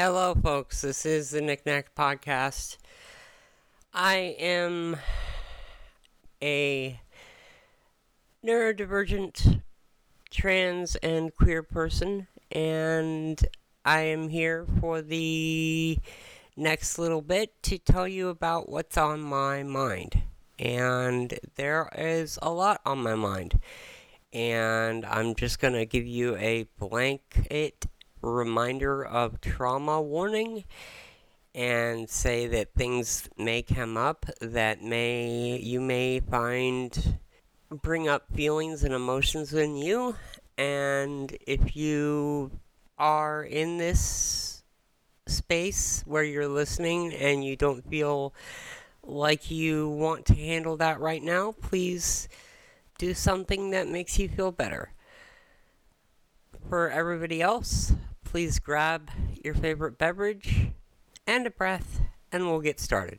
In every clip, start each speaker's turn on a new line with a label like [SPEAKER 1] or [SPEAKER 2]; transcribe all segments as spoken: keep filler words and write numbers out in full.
[SPEAKER 1] Hello, folks. This is the Knick-Knack Podcast. I am a neurodivergent, trans, and queer person, and I am here for the next little bit to tell you about what's on my mind. And there is a lot on my mind, and I'm just going to give you a blanket reminder of trauma warning and say that things may come up that may you may find bring up feelings and emotions in you, and if you are in this space where you're listening and you don't feel like you want to handle that right now, please do something that makes you feel better. For everybody else, please grab your favorite beverage and a breath, and we'll get started.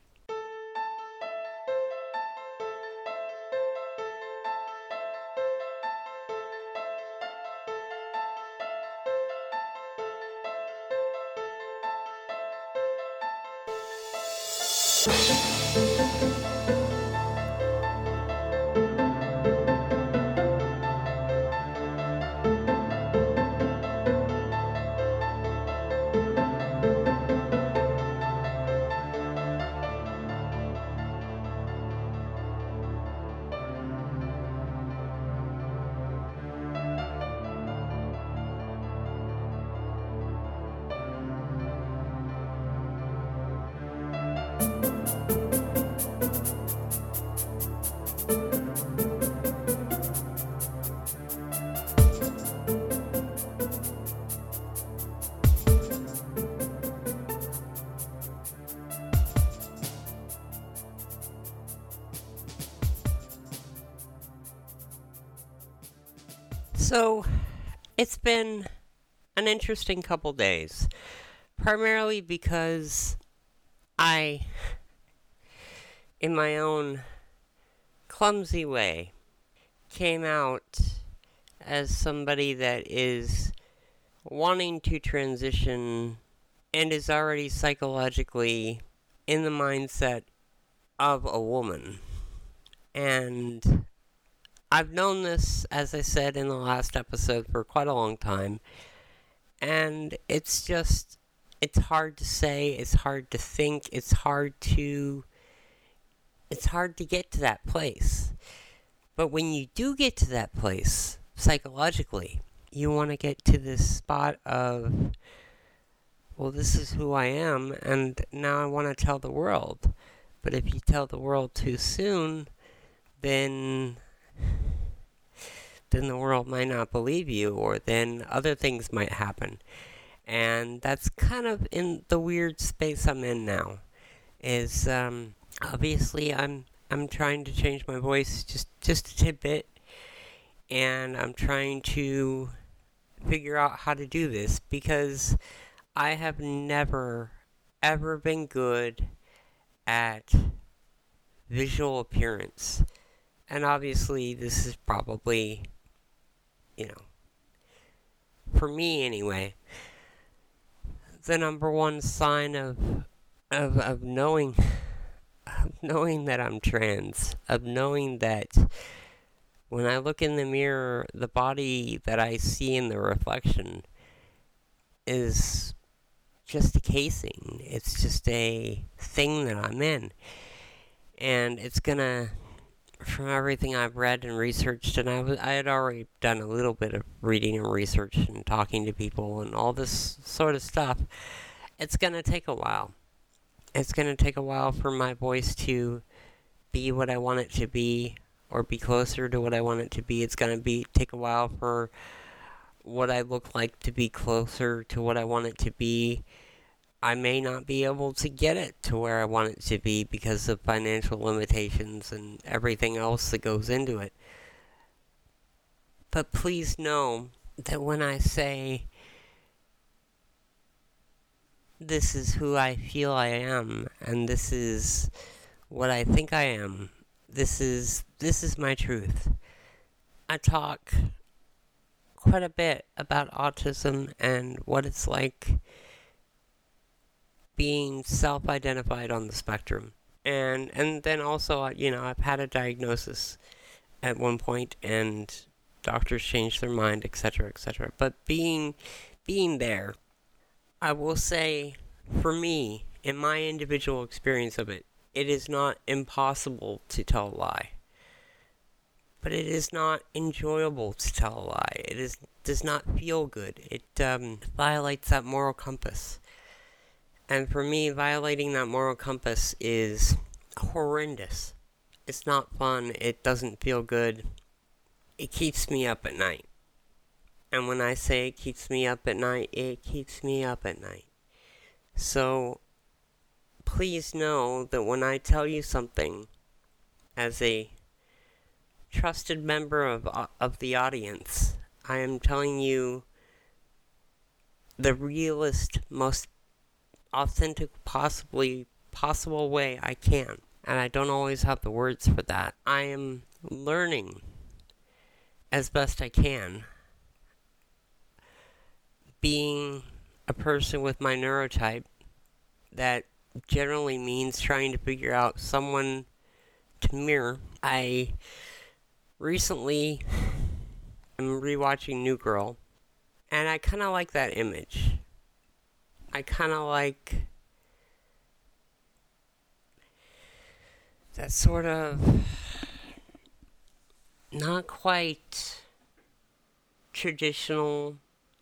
[SPEAKER 1] So, it's been an interesting couple days, primarily because I, in my own clumsy way, came out as somebody that is wanting to transition and is already psychologically in the mindset of a woman. And I've known this, as I said in the last episode, for quite a long time, and it's just, it's hard to say, it's hard to think, it's hard to, it's hard to get to that place. But when you do get to that place, psychologically, you want to get to this spot of, well, this is who I am, and now I want to tell the world. But if you tell the world too soon, then then the world might not believe you, or then other things might happen. And that's kind of in the weird space I'm in now. Is um, obviously I'm I'm trying to change my voice just just a tidbit, and I'm trying to figure out how to do this because I have never ever been good at visual appearance. And obviously, this is probably, you know, for me anyway, the number one sign of of of knowing of knowing that I'm trans, of knowing that when I look in the mirror, the body that I see in the reflection is just a casing. It's just a thing that I'm in, and it's gonna, from everything I've read and researched, and I, was, I had already done a little bit of reading and research and talking to people and all this sort of stuff, it's going to take a while. It's going to take a while for my voice to be what I want it to be, or be closer to what I want it to be. It's going to be take a while for what I look like to be closer to what I want it to be. I may not be able to get it to where I want it to be because of financial limitations and everything else that goes into it. But please know that when I say this is who I feel I am, and this is what I think I am, this is this is my truth. I talk quite a bit about autism and what it's like being self-identified on the spectrum. And and then also, you know, I've had a diagnosis at one point, and doctors changed their mind, et cetera, et cetera. But being being there, I will say, for me, in my individual experience of it, it is not impossible to tell a lie. But it is not enjoyable to tell a lie. It is does not feel good. It um, violates that moral compass. And for me, violating that moral compass is horrendous. It's not fun. It doesn't feel good. It keeps me up at night. And when I say it keeps me up at night, it keeps me up at night. So, please know that when I tell you something, as a trusted member of of the audience, I am telling you the realest, most authentic possibly possible way I can. And I don't always have the words for that. I am learning as best I can, being a person with my neurotype, that generally means trying to figure out someone to mirror. I recently am rewatching New Girl, and I kind of like that image. I kind of like that sort of not quite traditional,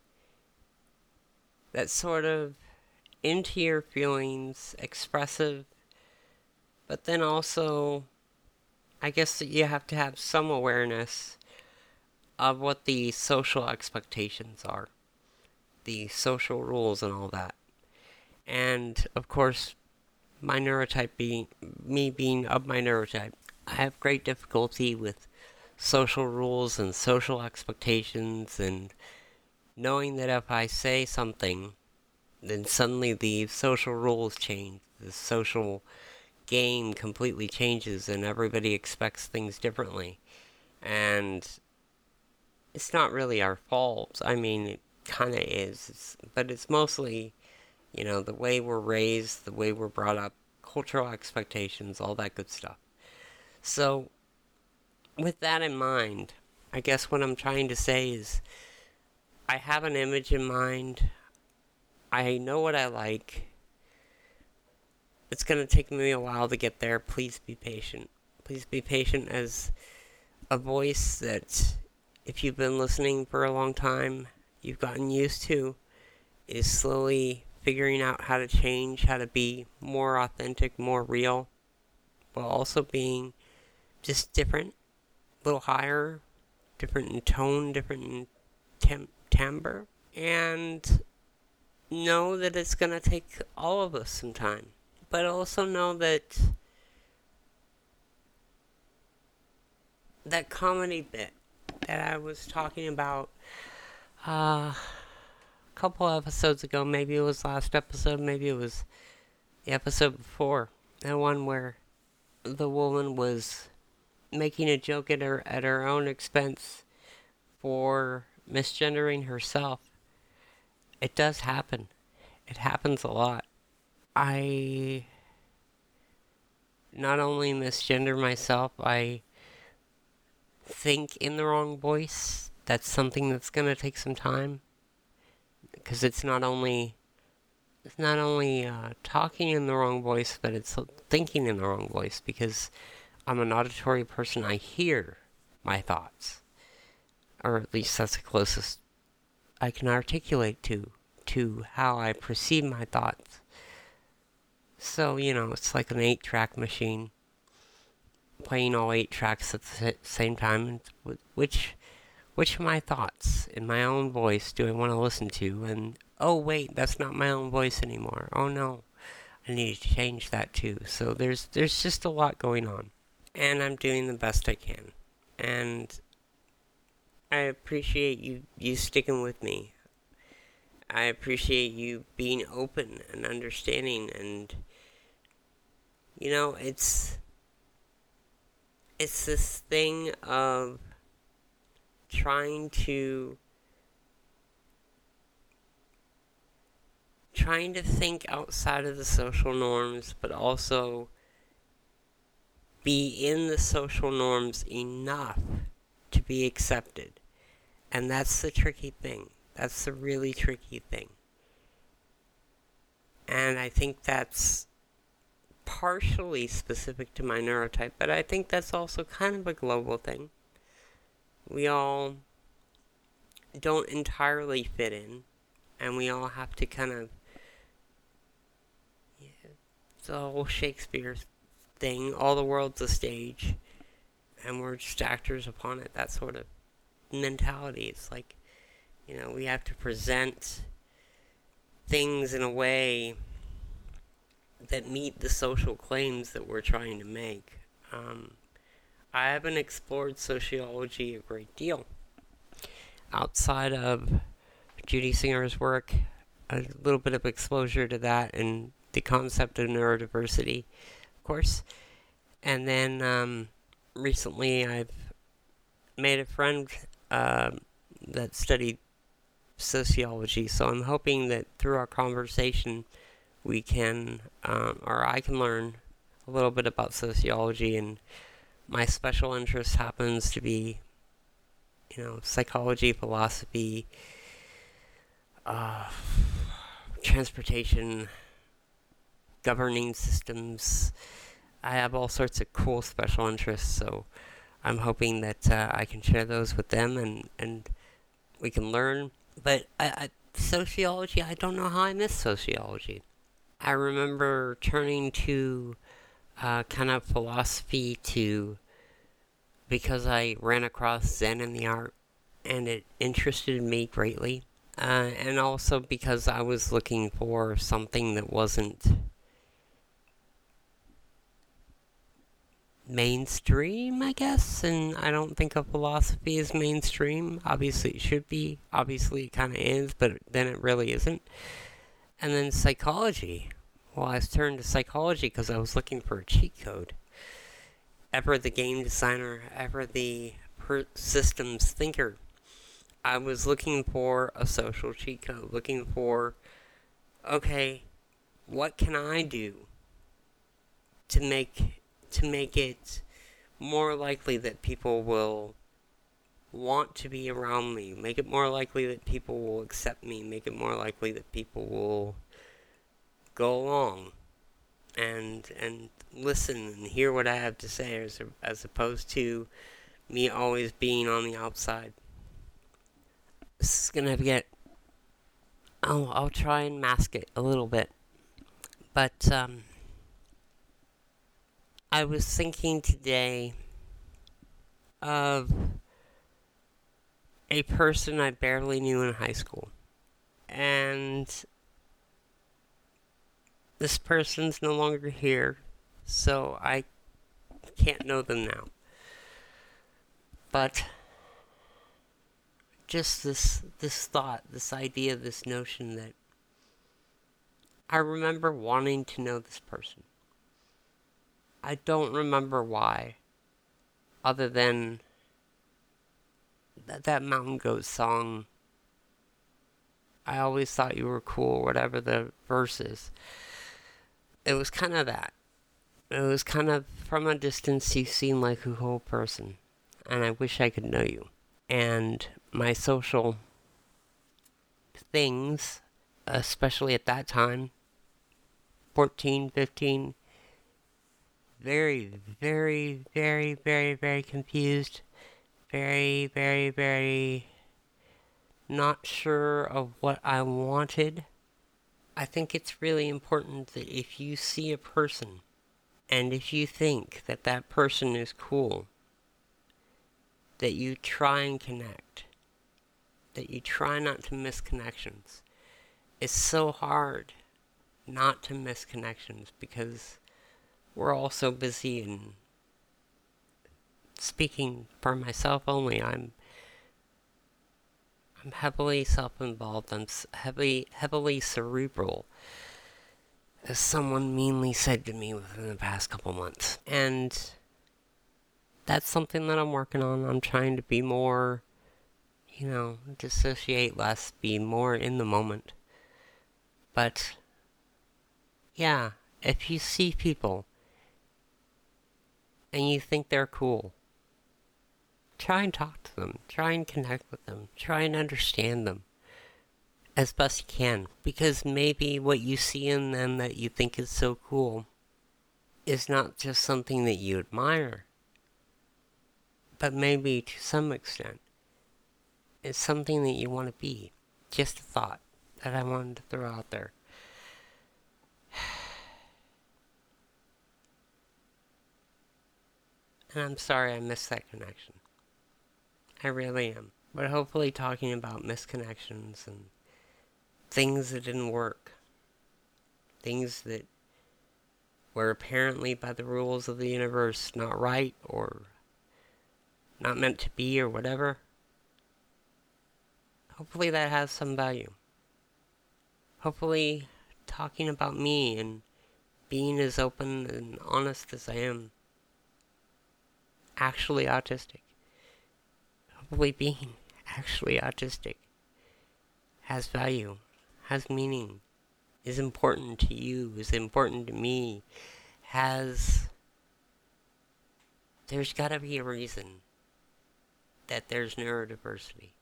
[SPEAKER 1] that sort of into your feelings, expressive, but then also, I guess that you have to have some awareness of what the social expectations are, the social rules and all that. And, of course, my neurotype being, me being of my neurotype, I have great difficulty with social rules and social expectations, and knowing that if I say something, then suddenly the social rules change, the social game completely changes, and everybody expects things differently. And it's not really our fault. I mean, it kind of is, it's, but it's mostly, you know, the way we're raised, the way we're brought up, cultural expectations, all that good stuff. So, with that in mind, I guess what I'm trying to say is, I have an image in mind. I know what I like. It's going to take me a while to get there. Please be patient. Please be patient, as a voice that, if you've been listening for a long time, you've gotten used to, is slowly figuring out how to change, how to be more authentic, more real, while also being just different, a little higher, different in tone, different in tem- timbre, and know that it's going to take all of us some time. But also know that that comedy bit that I was talking about uh, a couple episodes ago, maybe it was last episode, maybe it was the episode before, the one where the woman was making a joke at her at her own expense for misgendering herself. It does happen. It happens a lot. I not only misgender myself, I think in the wrong voice. That's something that's going to take some time, because it's not only it's not only uh, talking in the wrong voice, but it's thinking in the wrong voice, because I'm an auditory person. I hear my thoughts, or at least that's the closest I can articulate to to how I perceive my thoughts. So, you know, it's like an eight-track machine, playing all eight tracks at the same time. Which, which of my thoughts in my own voice do I want to listen to? And, oh wait, that's not my own voice anymore. Oh no, I need to change that too. So there's there's just a lot going on, and I'm doing the best I can. And I appreciate you, you sticking with me. I appreciate you being open and understanding, and, you know, it's, it's this thing of trying to, trying to think outside of the social norms, but also be in the social norms enough to be accepted. And that's the tricky thing. That's the really tricky thing. And I think that's partially specific to my neurotype, but I think that's also kind of a global thing. We all don't entirely fit in, and we all have to kind of, yeah, the whole Shakespeare thing, all the world's a stage, and we're just actors upon it, that sort of mentality. It's like, you know, we have to present things in a way that meet the social claims that we're trying to make. Um, I haven't explored sociology a great deal. Outside of Judy Singer's work, a little bit of exposure to that and the concept of neurodiversity, of course. And then um, recently I've made a friend uh, that studied sociology, so I'm hoping that through our conversation we can, um, or I can learn a little bit about sociology, and my special interest happens to be, you know, psychology, philosophy, uh, transportation, governing systems. I have all sorts of cool special interests, so I'm hoping that uh, I can share those with them, and, and we can learn. But I, I, sociology, I don't know how I missed sociology. I remember turning to uh, kind of philosophy to because I ran across Zen in the art, and it interested me greatly. Uh, and also because I was looking for something that wasn't mainstream, I guess, and I don't think of philosophy as mainstream. Obviously it should be, obviously it kind of is, but then it really isn't. And then psychology. Well, I was turned to psychology because I was looking for a cheat code. Ever the game designer, ever the per- systems thinker, I was looking for a social cheat code, looking for, okay, what can I do to make to make it more likely that people will want to be around me, make it more likely that people will accept me, make it more likely that people will go along and and listen and hear what I have to say, as, as opposed to me always being on the outside. This is gonna get, oh, I'll try and mask it a little bit, but um, I was thinking today of a person I barely knew in high school, and this person's no longer here, so I can't know them now. But just this this thought, this idea, this notion that I remember wanting to know this person. I don't remember why, other than that, that Mountain Goat song, I always thought you were cool, whatever the verse is. It was kind of that. It was kind of, from a distance, you seem like a cool person, and I wish I could know you. And my social things, especially at that time, fourteen, fifteen, very, very, very, very, very confused, very, very, very not sure of what I wanted. I think it's really important that if you see a person, and if you think that that person is cool, that you try and connect, that you try not to miss connections. It's so hard not to miss connections because we're all so busy, and speaking for myself only, I'm I'm heavily self-involved. I'm heavily, heavily cerebral, as someone meanly said to me within the past couple months. And that's something that I'm working on. I'm trying to be more, you know, dissociate less, be more in the moment. But, yeah, if you see people and you think they're cool, try and talk to them. Try and connect with them. Try and understand them as best you can. Because maybe what you see in them that you think is so cool is not just something that you admire, but maybe to some extent it's something that you want to be. Just a thought that I wanted to throw out there. And I'm sorry I missed that connection. I really am. But hopefully talking about misconnections and things that didn't work, things that were apparently by the rules of the universe not right or not meant to be or whatever, hopefully that has some value. Hopefully talking about me and being as open and honest as I am, actually autistic, hopefully being actually autistic has value, has meaning, is important to you, is important to me, has... There's gotta be a reason that there's neurodiversity.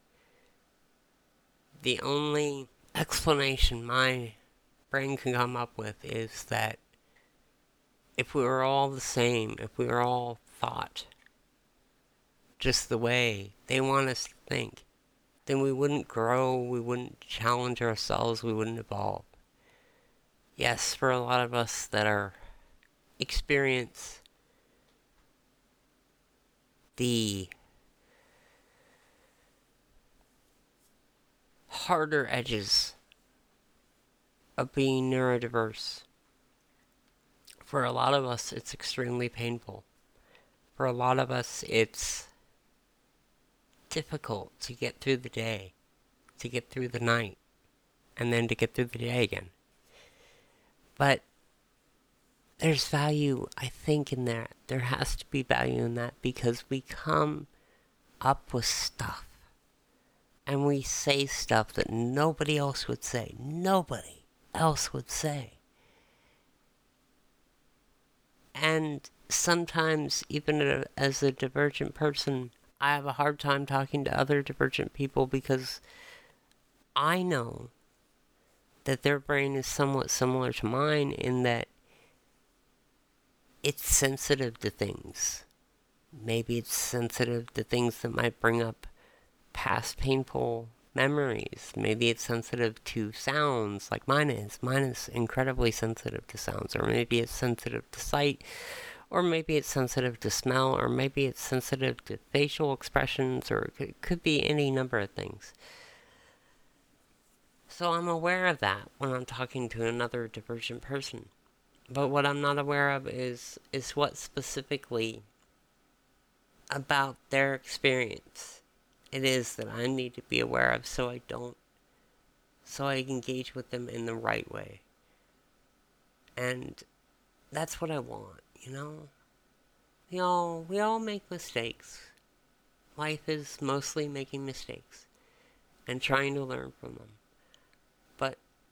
[SPEAKER 1] The only explanation my brain can come up with is that if we were all the same, if we were all thought just the way they want us to think, then we wouldn't grow, we wouldn't challenge ourselves, we wouldn't evolve. Yes, for a lot of us that are experience the harder edges of being neurodiverse. For a lot of us, it's extremely painful. For a lot of us, it's difficult to get through the day, to get through the night, and then to get through the day again. But there's value, I think, in that. There has to be value in that because we come up with stuff. And we say stuff that nobody else would say. Nobody else would say. And sometimes, even as a divergent person, I have a hard time talking to other divergent people because I know that their brain is somewhat similar to mine in that it's sensitive to things. Maybe it's sensitive to things that might bring up past painful memories. Maybe it's sensitive to sounds like mine is. Mine is incredibly sensitive to sounds. Or maybe it's sensitive to sight. Or maybe it's sensitive to smell. Or maybe it's sensitive to facial expressions. Or it could be any number of things. So I'm aware of that when I'm talking to another divergent person. But what I'm not aware of is, is what specifically about their experience it is that I need to be aware of so I don't, so I engage with them in the right way. And that's what I want, you know? We all, we all make mistakes. Life is mostly making mistakes and trying to learn from them. But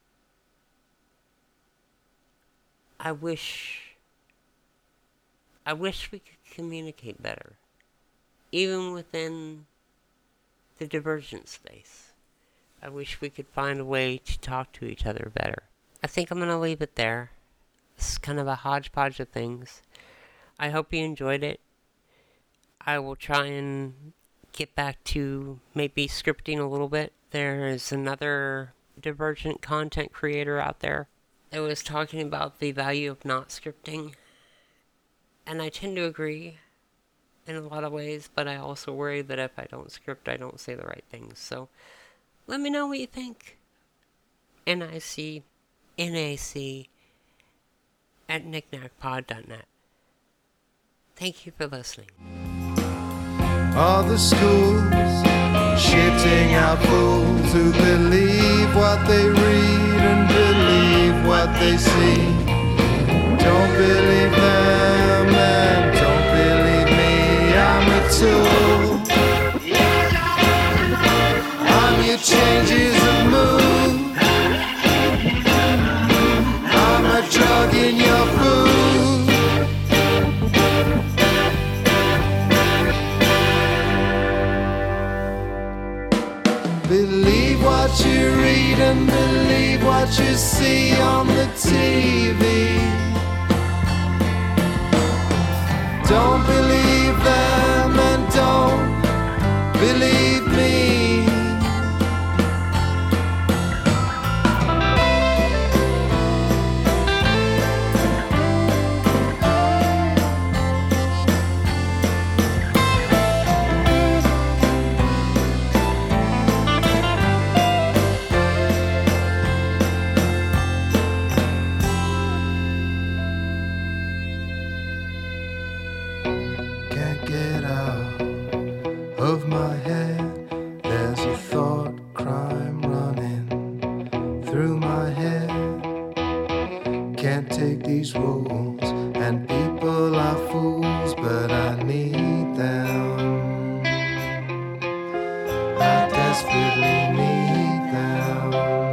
[SPEAKER 1] I wish, I wish we could communicate better, even within the divergent space. I wish we could find a way to talk to each other better. I think I'm going to leave it there. This is kind of a hodgepodge of things. I hope you enjoyed it. I will try and get back to maybe scripting a little bit. There is another divergent content creator out there that was talking about the value of not scripting. And I tend to agree in a lot of ways, but I also worry that if I don't script, I don't say the right things. So, let me know what you think. N I C N A C at knickknack pod dot net. Thank you for listening.
[SPEAKER 2] All the schools shitting out fools who believe what they read and believe what they see. Don't believe them and don't believe me. I'm a tool. I'm your changes of mood. can't take these rules, and people are fools, but I need them. I desperately need them.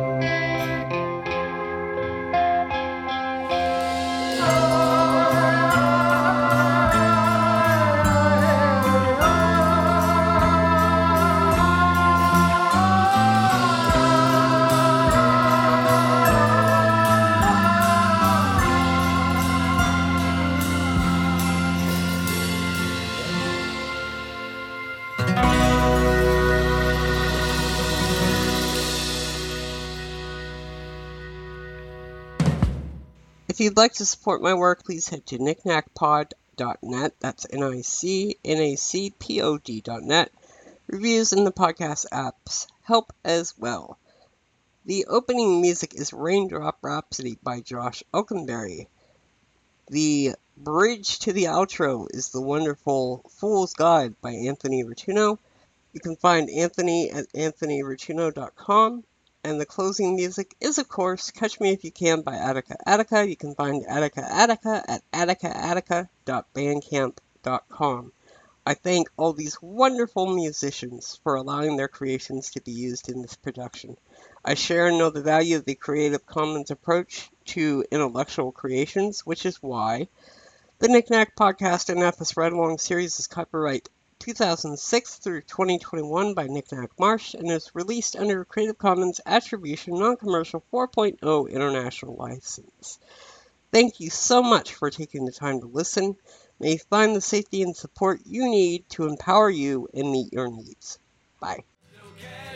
[SPEAKER 1] If you'd like to support my work, please head to nick nack pod dot net. That's N I C N A C P O D dot net. Reviews in the podcast apps help as well. The opening music is Raindrop Rhapsody by Josh Elkenberry. The bridge to the outro is the wonderful Fool's Guide by Anthony Rotuno. You can find Anthony at anthony rotuno dot com. And the closing music is, of course, Catch Me If You Can by Attica Attica. You can find Attica Attica at attica attica dot bandcamp dot com. I thank all these wonderful musicians for allowing their creations to be used in this production. I share and know the value of the Creative Commons approach to intellectual creations, which is why the Nick Nack Podcast and F S Ride Along series is copyright two thousand six through twenty twenty-one by Nick Nack Marsh and is released under a Creative Commons Attribution Non-Commercial four point oh International License. Thank you so much for taking the time to listen. May you find the safety and support you need to empower you and meet your needs. Bye.